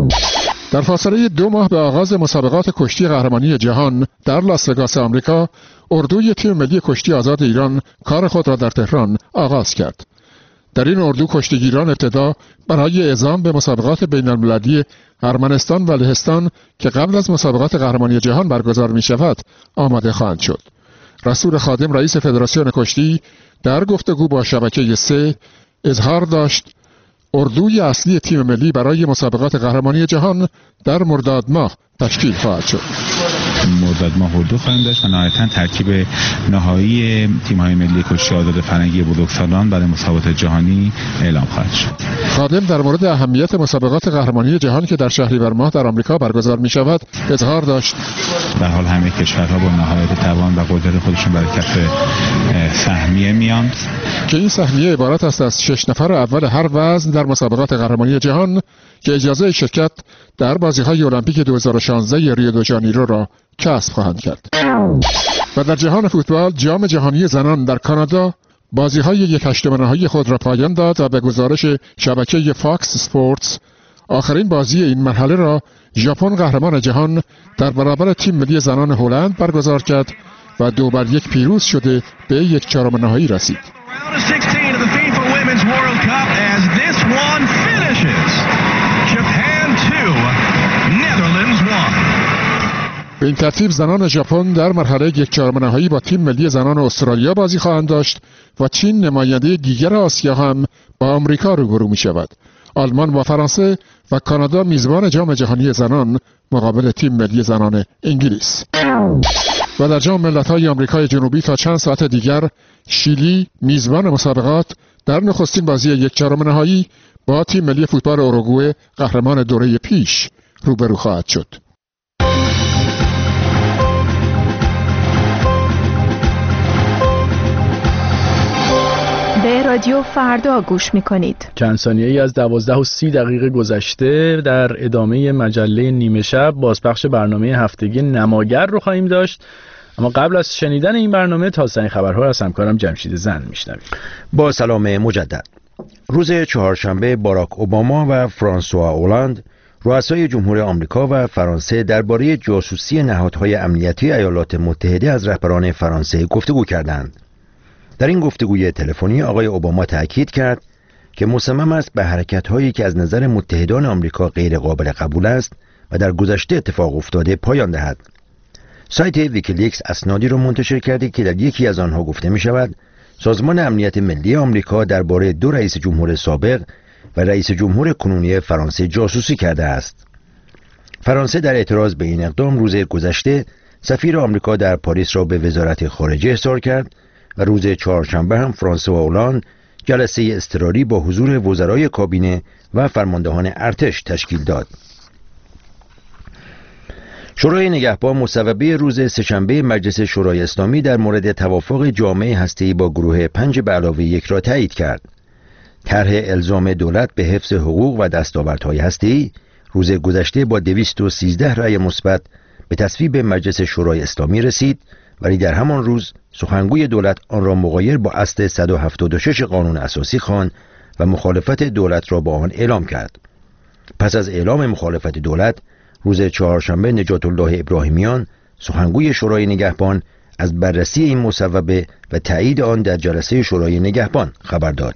در فاصله دو ماه به آغاز مسابقات کشتی قهرمانی جهان در لاس وگاس آمریکا، اردوی تیم ملی کشتی آزاد ایران کار خود را در تهران آغاز کرد. در این اردو کشتیگیران ابتدا برای اعزام به مسابقات بین المللی ارمنستان و لهستان که قبل از مسابقات قهرمانی جهان برگزار می شود آماده خواهند شد. رسول خادم رئیس فدراسیون کشتی در گفتگو با شبکه سه اظهار داشت اردوی اصلی تیم ملی برای مسابقات قهرمانی جهان در مرداد ماه تشکیل خواهد شد. مرداد ماه اردو خواهیم داشت و نهایتاً ترکیب نهایی تیم‌های ملی کشتی آزاد فرنگی بزرگسالان برای مسابقات جهانی اعلام خواهد شد. خادم در مورد اهمیت مسابقات قهرمانی جهان که در شهریور ماه در آمریکا برگزار می شود اظهار داشت. به حال همه کشورها با نهایت توان و قدرت خودشون برای کسب سهمیه میان که این سهمیه عبارت است از شش نفر اول هر وزن در مسابقات قهرمانی جهان که اجازه شرکت در بازی‌های المپیک دو هزار و شانزده ریو دو ژانیرو را کسب خواهند کرد. و در جهان فوتبال جام جهانی زنان در کانادا بازی‌های یک هشتم نهایی خود را پایان داد و به گزارش شبکه فاکس اسپورتس آخرین بازی این مرحله را ژاپن قهرمان جهان در برابر تیم ملی زنان هلند برگزار کرد و دو بر یک پیروز شده به یک چهارم نهایی رسید. به این ترتیب زنان ژاپن در مرحله یک چهارم نهایی با تیم ملی زنان استرالیا بازی خواهند داشت و چین نماینده دیگر آسیا هم با آمریکا روبرو می شود. آلمان با فرانسه و کانادا میزبان جام جهانی زنان مقابل تیم ملی زنان انگلیس. و در جام ملت‌های آمریکای جنوبی تا چند ساعت دیگر شیلی میزبان مسابقات در نخستین بازی یک چهارم نهایی با تیم ملی فوتبال اوروگوئه قهرمان دوره پیش روبرو خواهد شد. به رادیو فردا گوش میکنید. چند ثانیه‌ای از دوازده و سی دقیقه گذشته در ادامه مجله نیمه شب بازپخش برنامه هفتگی نماگر رو خواهیم داشت، اما قبل از شنیدن این برنامه تازه‌ترین خبرها از همکارم جمشید زند میشنویم. با سلام مجدد. روز چهارشنبه باراک اوباما و فرانسوا اولاند رؤسای جمهور آمریکا و فرانسه درباره جاسوسی نهادهای امنیتی ایالات متحده از رهبران فرانسه گفتگو کردند. در این گفتگوی تلفنی آقای اوباما تأکید کرد که مصمم است به حرکت‌هایی که از نظر متحدان آمریکا غیر قابل قبول است و در گذشته اتفاق افتاده پایان دهد. سایت ویکیلیکس اسنادی را منتشر کرده که در یکی از آنها گفته می شود سازمان امنیت ملی آمریکا درباره دو رئیس جمهور سابق و رئیس جمهور کنونی فرانسه جاسوسی کرده است. فرانسه در اعتراض به این اقدام روز گذشته سفیر آمریکا در پاریس را به وزارت خارجه احضار کرد و روز چهارشنبه هم فرانسوا اولاند جلسه اضطراری با حضور وزرای کابینه و فرماندهان ارتش تشکیل داد. شورای نگهبان مصوبه روز سه‌شنبه مجلس شورای اسلامی در مورد توافق جامع هسته‌ای با گروه پنج به علاوه یک را تایید کرد. طرح الزام دولت به حفظ حقوق و دستاوردهای هسته‌ای روز گذشته با دویست و سیزده رأی مثبت به تصویب مجلس شورای اسلامی رسید، ولی در همان روز سخنگوی دولت آن را مغایر با اصل صد و هفتاد و شش قانون اساسی خواند و مخالفت دولت را با آن اعلام کرد. پس از اعلام مخالفت دولت روز چهارشنبه نجات الله ابراهیمیان سخنگوی شورای نگهبان از بررسی این مصوبه و تایید آن در جلسه شورای نگهبان خبر داد.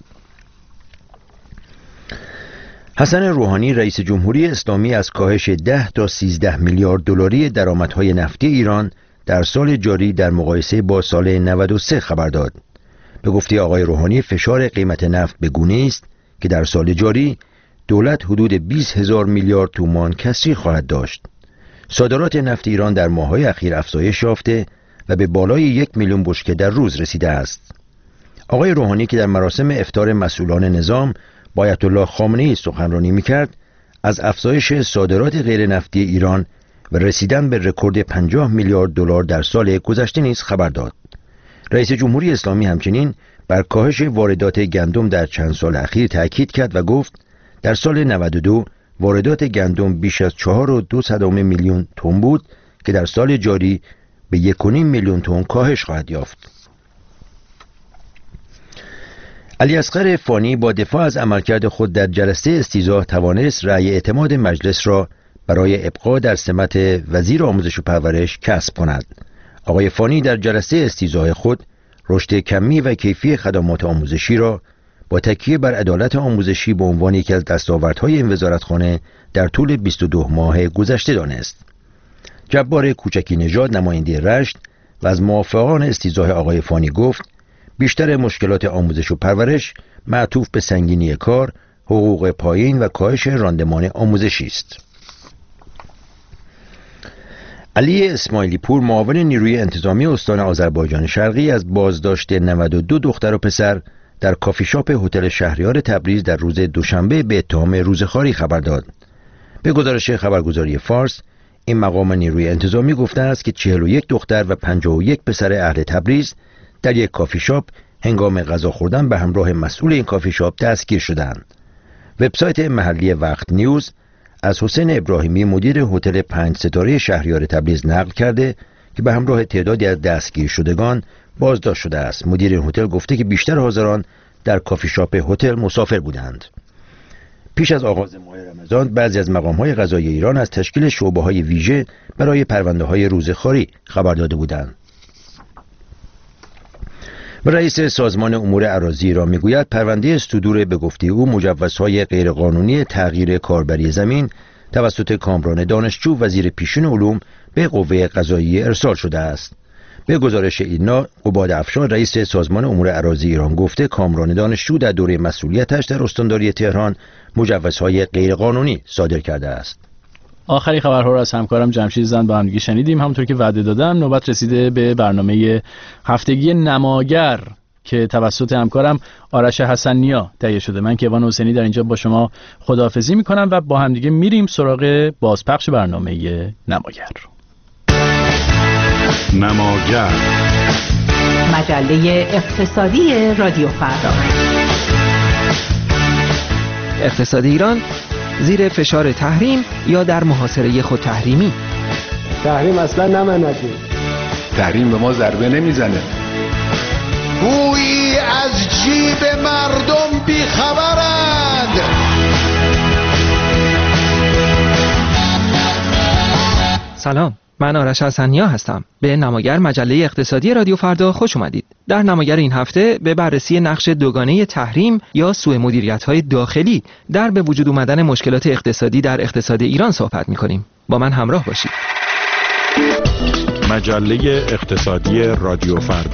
حسن روحانی رئیس جمهوری اسلامی از کاهش ده تا سیزده میلیارد دلاری درآمدهای نفتی ایران در سال جاری در مقایسه با سال نود و سه خبر داد. به گفته آقای روحانی فشار قیمت نفت به گونه‌ای است که در سال جاری دولت حدود بیست هزار میلیارد تومان کسری خواهد داشت. صادرات نفت ایران در ماه‌های اخیر افزایش یافته و به بالای یک میلیون بشکه در روز رسیده است. آقای روحانی که در مراسم افطار مسئولان نظام با آیت الله خامنه‌ای سخنرانی می‌کرد، از افزایش صادرات غیر نفتی ایران و رسیدن به رکورد پنجاه میلیارد دلار در سال گذشته نیز خبر داد. رئیس جمهوری اسلامی همچنین بر کاهش واردات گندم در چند سال اخیر تاکید کرد و گفت در سال نود و دو واردات گندم بیش از چهار و دو صدم میلیون تن بود که در سال جاری به یک و نیم میلیون تن کاهش خواهد یافت. علی اصغر فانی با دفاع از عملکرد خود در جلسه استیضاح توانست رأی اعتماد مجلس را برای ابقا در سمت وزیر آموزش و پرورش کسب کند. آقای فانی در جلسه استیضاح خود رشد کمی و کیفی خدمات آموزشی را با تکیه بر عدالت آموزشی به عنوان یکی از دستاوردهای این وزارتخانه در طول بیست و دو ماه گذشته دانست. جبار کوچکی نژاد نماینده رشت و از موافقان استیضاح آقای فانی گفت بیشتر مشکلات آموزش و پرورش معطوف به سنگینی کار، حقوق پایین و کاهش راندمان آموزشی است. علی اسماعیلی پور معاون نیروی انتظامی استان آذربایجان شرقی از بازداشت نود و دو دختر و پسر در کافی شاپ هتل شهریار تبریز در روز دوشنبه به اتهام روزخواری خبر داد. به گزارش خبرگزاری فارس، این مقام نیروی انتظامی گفته است که چهل و یک دختر و پنجاه و یک پسر اهل تبریز در یک کافی شاپ هنگام غذا خوردن به همراه مسئول این کافی شاپ دستگیر شدند. وبسایت محلی وقت نیوز از حسین ابراهیمی مدیر هتل پنج ستاره شهریار تبریز نقل کرده که به همراه تعدادی از دستگیر شدگان بازداشت شده است. مدیر این هتل گفته که بیشتر حاضران در کافی شاپ هتل مسافر بودند. پیش از آغاز ماه رمضان بعضی از مقام‌های قضایی ایران از تشکیل شعبه‌های ویژه برای پرونده‌های روزخواری خبر داده بودند. و رئیس سازمان امور اراضی را میگوید پرونده صدور به گفته او مجوزهای غیرقانونی تغییر کاربری زمین توسط کامران دانشجو وزیر پیشین علوم به قوه قضاییه ارسال شده است. به گزارش اینا، عباد افشار رئیس سازمان امور اراضی ایران گفته کامران دانشجو در دوره مسئولیتش در استانداری تهران مجوزهای غیرقانونی صادر کرده است. آخری خبرها رو از همکارم جمشید زند با هم دیگه شنیدیم. همونطور که وعده دادم نوبت رسیده به برنامه هفتگی نماگر که توسط همکارم آرش حسن‌نیا تهیه شده. من کیوان حسینی در اینجا با شما خداحافظی میکنم و با هم دیگه میریم سراغ بازپخش برنامه نماگر. نماگر، مجله اقتصادی رادیو فردا. اقتصاد ایران زیر فشار تحریم یا در محاصره خود تحریمی؟ تحریم اصلا نمنده. تحریم به ما ضربه نمیزنه. گویی از جیب مردم بیخبرند. سلام، من آرش حسن‌نیا هستم. به نماگر مجله اقتصادی رادیو فردا خوش اومدید. در نماگر این هفته به بررسی نقش دوگانه تحریم یا سوء مدیریت‌های داخلی در به وجود آمدن مشکلات اقتصادی در اقتصاد ایران صحبت می‌کنیم. با من همراه باشید. مجله اقتصادی رادیو فردا.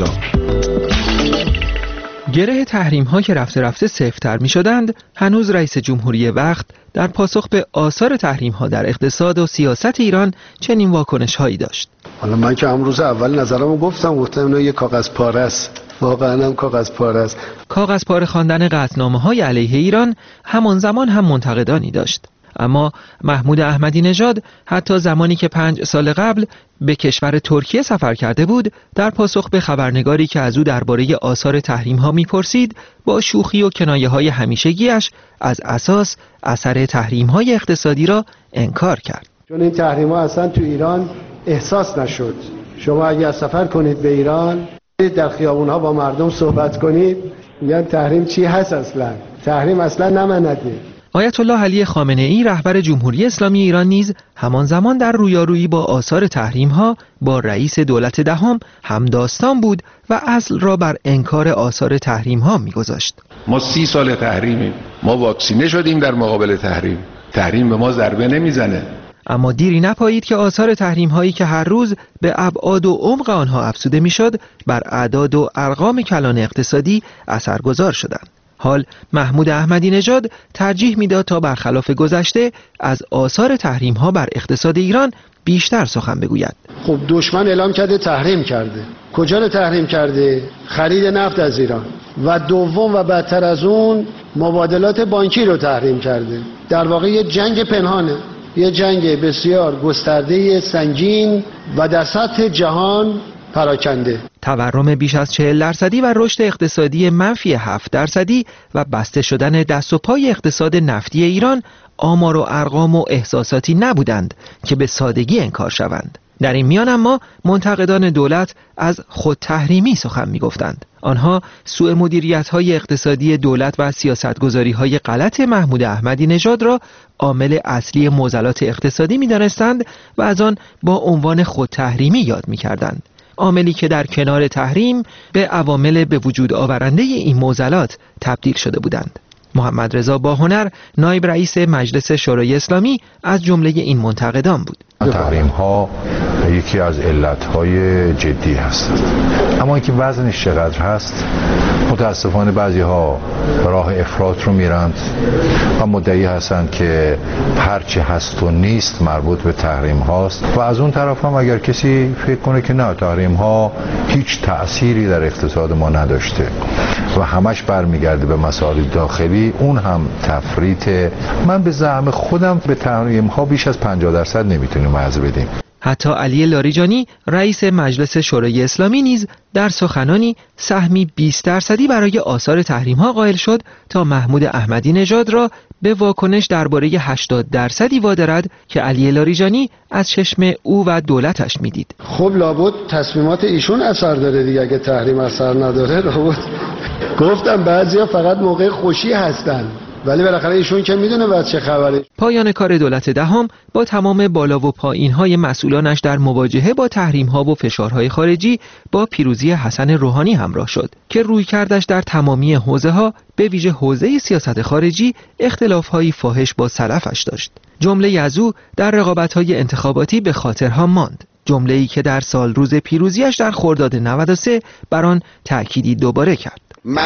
گره تحریم‌ها که رفته رفته سفت‌تر می‌شدند، هنوز رئیس جمهوری وقت در پاسخ به آثار تحریم‌ها در اقتصاد و سیاست ایران چنین واکنش‌هایی داشت. حالا من که امروز اول نظرمو گفتم، گفتم اینا یه کاغذ پاره است. واقعا هم کاغذ پاره است. کاغذ پاره خواندن قطعنامه‌های علیه ایران همان زمان هم منتقدانی داشت. اما محمود احمدی نژاد حتی زمانی که پنج سال قبل به کشور ترکیه سفر کرده بود، در پاسخ به خبرنگاری که از او درباره آثار تحریم‌ها می‌پرسید، با شوخی و کنایه‌های همیشگیش از اساس اثر تحریم‌های اقتصادی را انکار کرد. چون این تحریم‌ها اصلا تو ایران احساس نشد. شما اگر سفر کنید به ایران، در خیابون‌ها با مردم صحبت کنید، میگن تحریم چی هست اصلا؟ تحریم اصلا نمنده. آیت الله علی خامنه‌ای رهبر جمهوری اسلامی ایران نیز همان زمان در رویارویی با آثار تحریم‌ها با رئیس دولت دهم همداستان بود و اصل را بر انکار آثار تحریم‌ها می‌گذاشت. ما سی سال تحریمیم، ما واکسینه شدیم در مقابل تحریم. تحریم به ما ضربه نمیزنه. اما دیری نپایید که آثار تحریم‌هایی که هر روز به ابعاد و عمق آنها افزوده می‌شد، بر اعداد و ارقام کلان اقتصادی اثرگذار شدند. حال محمود احمدی نژاد ترجیح میداد تا برخلاف گذشته از آثار تحریم‌ها بر اقتصاد ایران بیشتر سخن بگوید. خب دشمن اعلام کرده تحریم کرده. کجا رو تحریم کرده؟ خرید نفت از ایران. و دوم و بدتر از اون مبادلات بانکی رو تحریم کرده. در واقع یه جنگ پنهانه. یه جنگ بسیار گسترده، سنگین و در سطح جهان پراکنده. تورم بیش از چهل درصدی و رشد اقتصادی منفی هفت درصدی و بسته شدن دست و پای اقتصاد نفتی ایران آمار و ارقام و احساساتی نبودند که به سادگی انکار شوند. در این میان اما منتقدان دولت از خود تحریمی سخن می گفتند. آنها سوء مدیریت‌های اقتصادی دولت و سیاستگذاری‌های غلط محمود احمدی نژاد را عامل اصلی معضلات اقتصادی می‌دانستند و از آن با عنوان خود تحریمی یاد می‌کردند. عاملی که در کنار تحریم به عوامل به وجود آورنده این معضلات تبدیل شده بودند. محمد رضا باهنر نایب رئیس مجلس شورای اسلامی از جمله این منتقدان بود. تحریم ها یکی از علت های جدی هست، اما اینکه وزنش چقدر هست متاسفانه بعضی ها راه افراط رو میرند و مدعی هستند که هرچی هست و نیست مربوط به تحریم هاست و از اون طرف هم اگر کسی فکر کنه که نه تحریم ها هیچ تأثیری در اقتصاد ما نداشته و همش برمیگرده به مسائل داخلی، اون هم تفریطه. من به زعم خودم به تحریم ها بیش از پنجاه درصد نمیتونیم عرض بدیم. حتی علی لاریجانی رئیس مجلس شورای اسلامی نیز در سخنانی سهمی بیست درصدی برای آثار تحریم ها قائل شد تا محمود احمدی نژاد را به واکنش درباره هشتاد درصدی وادارد که علی لاریجانی از چشم او و دولتش میدید. خب لابد تصمیمات ایشون اثر داره دیگه. اگه تحریم اثر نداره لابد گفتم بعضیا فقط موقع خوشی هستن، ولی بالاخره ایشون که میدونه بعد چه خبره. پایان کار دولت دهم با تمام بالا و پایین‌های مسئولانش در مواجهه با تحریم‌ها و فشارهای خارجی با پیروزی حسن روحانی همراه شد که رویکردش در تمامی حوزه‌ها به ویژه حوزه سیاست خارجی اختلاف‌های فاحش با سلفش داشت. جمله از او در رقابت‌های انتخاباتی به خاطرها ماند. جمله‌ای که در سال روز پیروزیش در خرداد نود و سه بر آن تأکیدی دوباره کرد.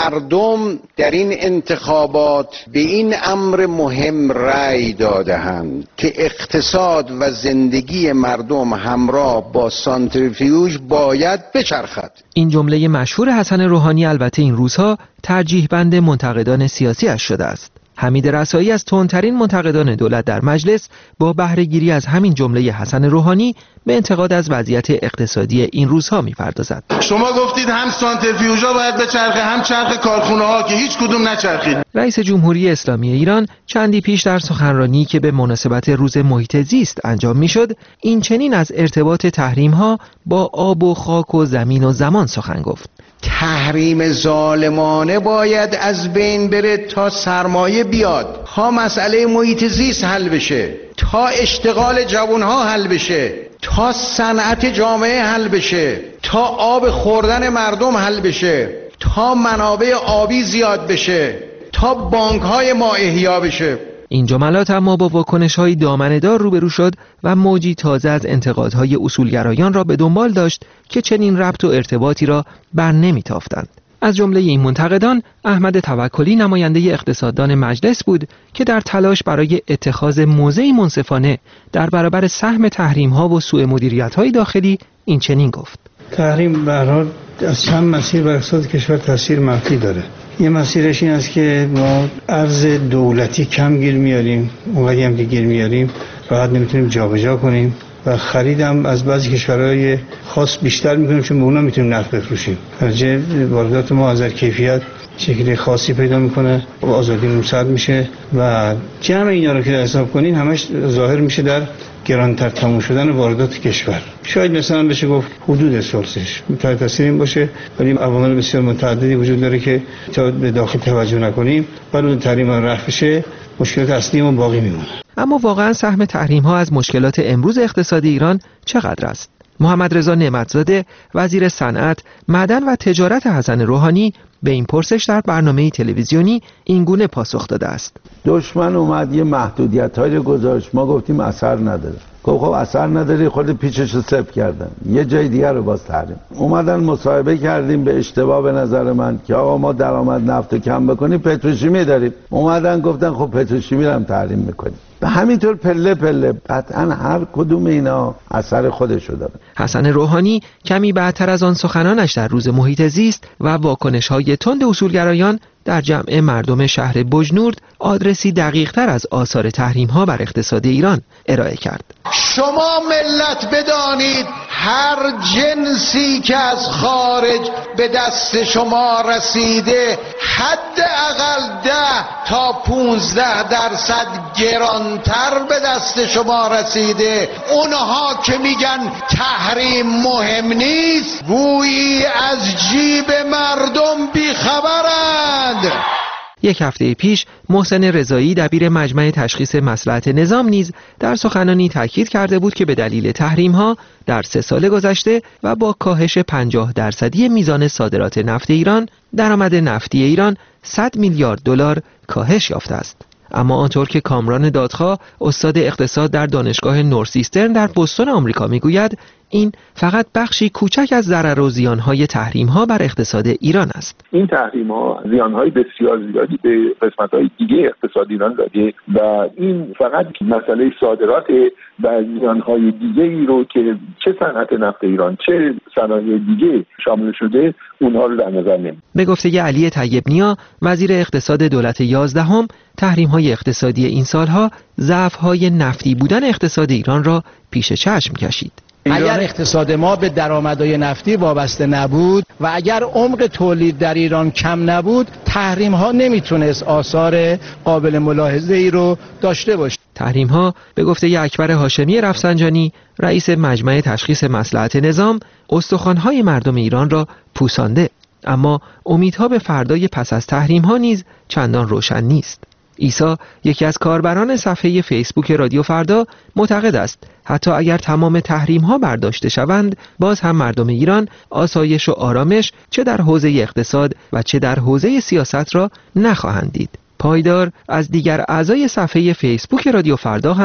مردم در این انتخابات به این امر مهم رأی داده‌اند که اقتصاد و زندگی مردم همراه با سانتریفیوژ باید بچرخد. این جمله مشهور حسن روحانی البته این روزها ترجیح بند منتقدان سیاسی اش شده است. حمید رسایی از تندترین منتقدان دولت در مجلس با بهره گیری از همین جمله حسن روحانی به انتقاد از وضعیت اقتصادی این روزها می‌پردازد. شما گفتید هم سانتریفیوژها باید بچرخه هم چرخ کارخونه‌ها که هیچ کدوم نچرخید. رئیس جمهوری اسلامی ایران چندی پیش در سخنرانی که به مناسبت روز محیط زیست انجام می‌شد، این چنین از ارتباط تحریم‌ها با آب و خاک و زمین و زمان سخن گفت. تحریم ظالمانه باید از بین بره تا سرمایه بیاد، تا مسئله محیط زیست حل بشه، تا اشتغال جوانها حل بشه، تا صنعت جامعه حل بشه، تا آب خوردن مردم حل بشه، تا منابع آبی زیاد بشه، تا بانک‌های ما احیا بشه. این جملات اما با واکنش‌های دامنه‌دار روبرو شد و موجی تازه از انتقادهای اصولگرایان را به دنبال داشت که چنین ربط و ارتباطی را بر نمی‌تافتند. از جمله این منتقدان احمد توکلی نماینده اقتصاددان مجلس بود که در تلاش برای اتخاذ موضعی منصفانه در برابر سهم تحریم‌ها و سوء مدیریت‌های داخلی این چنین گفت: تحریم به هر حال از چند مسیر بر اقتصاد کشور تاثیر منفی داره. یه مسیرش این است که ما ارز دولتی کم گیر میاریم، اونقدی هم که گیر میاریم راحت نمیتونیم جابجا کنیم و خریدم از بعضی کشورهای خاص بیشتر میکنیم چون به اونا میتونیم نفت بفروشیم. درجه واردات ما از کیفیت شکل خاصی پیدا میکنه و آزادی موسد میشه و جمع اینا رو که حساب کنین همش ظاهر میشه در گرانتر تموم شدن واردات کشور. شاید مثلا بشه گفت حدود سورسش میتونه تاثیر این باشه، ولی عوامل بسیار متعددی وجود داره که تا به داخل توجه نکنیم ولی تحریم رفع بشه مشکلات اصلی ما باقی میمونه. اما واقعا سهم تحریم ها از مشکلات امروز اقتصادی ایران چقدر است؟ محمد رضا نعمتزاده وزیر صنعت، معدن و تجارت حسن روحانی به این پرسش در برنامه تلویزیونی این گونه پاسخ داده است: دشمن اومد یه محدودیت‌هایی رو گذاشت، ما گفتیم اثر نداره. خب خب اثر نداری، خود پیچش رو صفر کردن، یه جای دیگر رو باز تحریم. اومدن مصاحبه کردیم به اشتباه به نظر من که آقا ما درآمد نفت کم بکنیم پتروشیمی داریم. اومدن گفتن خب پتروشیمی رو هم تحریم میکنیم. به همینطور پله پله قطعا هر کدوم اینا اثر خودشو داره. حسن روحانی کمی بعدتر از آن سخنانش در روز محیط زیست و واکنش‌های تند اصولگرایان در جمع مردم شهر بجنورد آدرسی دقیق‌تر از آثار تحریم‌ها بر اقتصاد ایران ارائه کرد. شما ملت بدانید هر جنسی که از خارج به دست شما رسیده حداقل ده تا پونزده درصد گرانتر به دست شما رسیده. اونها که میگن تحریم مهم نیست گویی از جیب مردم بیخبرند. یک هفته پیش محسن رضایی دبیر مجمع تشخیص مصلحت نظام نیز در سخنانی تاکید کرده بود که به دلیل تحریم‌ها در سه سال گذشته و با کاهش پنجاه درصدی میزان صادرات نفت ایران، درآمد نفتی ایران صد میلیارد دلار کاهش یافته است. اما آنطور که کامران دادخواه استاد اقتصاد در دانشگاه نورسیسترن در بوستون آمریکا میگوید، این فقط بخشی کوچک از ضرر و زیانهای تحریم‌ها بر اقتصاد ایران است. این تحریم‌ها زیانهای بسیار زیادی به قسمت‌های دیگه اقتصاد ایران داده و این فقط مسئله صادرات و زیانهای دیگه ای رو که چه صنعت نفت ایران چه صنایع دیگه شامل شده اونها رو در نظر نمی‌گیره. به گفته علی طیب نیا وزیر اقتصاد دولت یازدهم، تحریم‌های اقتصادی این سالها ضعف‌های نفتی بودن اقتصاد ایران را پیش چشم کشید. اگر اقتصاد ما به درآمدهای نفتی وابسته نبود و اگر عمق تولید در ایران کم نبود، تحریم ها نمیتونست آثار قابل ملاحظه ای رو داشته باشه. تحریم ها به گفته اکبر هاشمی رفسنجانی رئیس مجمع تشخیص مصلحت نظام استخوان‌های مردم ایران را پوسانده، اما امیدها به فردای پس از تحریم ها نیز چندان روشن نیست. عیسی یکی از کاربران صفحه فیسبوک رادیو فردا معتقد است حتی اگر تمام تحریم ها برداشته شوند باز هم مردم ایران آسایش و آرامش چه در حوزه اقتصاد و چه در حوزه سیاست را نخواهند دید. پایدار از دیگر اعضای صفحه فیسبوک رادیو فردا هم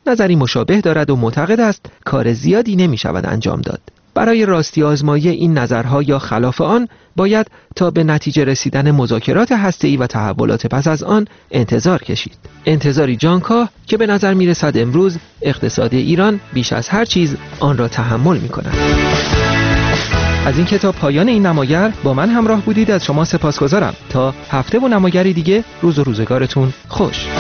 نظری مشابه دارد و معتقد است کار زیادی نمی شود انجام داد. برای راستی آزمایی این نظرها یا خلاف آن باید تا به نتیجه رسیدن مذاکرات هسته‌ای و تحولات پس از آن انتظار کشید. انتظاری جانکاه که به نظر می رسد امروز اقتصاد ایران بیش از هر چیز آن را تحمل می کند. از این کتاب پایان این نماگر با من همراه بودید از شما سپاسگزارم. تا هفته و نماگری دیگه روز و روزگارتون خوش.